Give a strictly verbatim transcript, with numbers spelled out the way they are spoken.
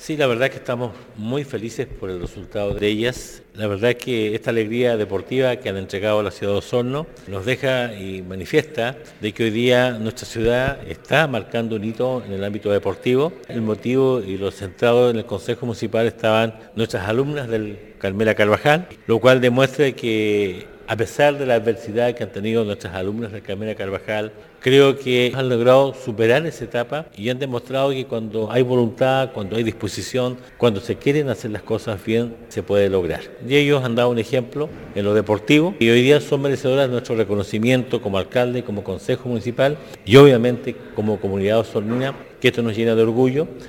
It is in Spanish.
Sí, la verdad es que estamos muy felices por el resultado de ellas. La verdad es que esta alegría deportiva que han entregado a la ciudad de Osorno nos deja y manifiesta de que hoy día nuestra ciudad está marcando un hito en el ámbito deportivo. El motivo y lo centrado en el Consejo Municipal estaban nuestras alumnas del Carmela Carvajal, lo cual demuestra que a pesar de la adversidad que han tenido nuestras alumnas del Carmela Carvajal, creo que han logrado superar esa etapa y han demostrado que cuando hay voluntad, cuando hay disposición, cuando se quieren hacer las cosas bien, se puede lograr. Y ellos han dado un ejemplo en lo deportivo y hoy día son merecedoras de nuestro reconocimiento como alcalde, como consejo municipal y obviamente como comunidad osornina, que esto nos llena de orgullo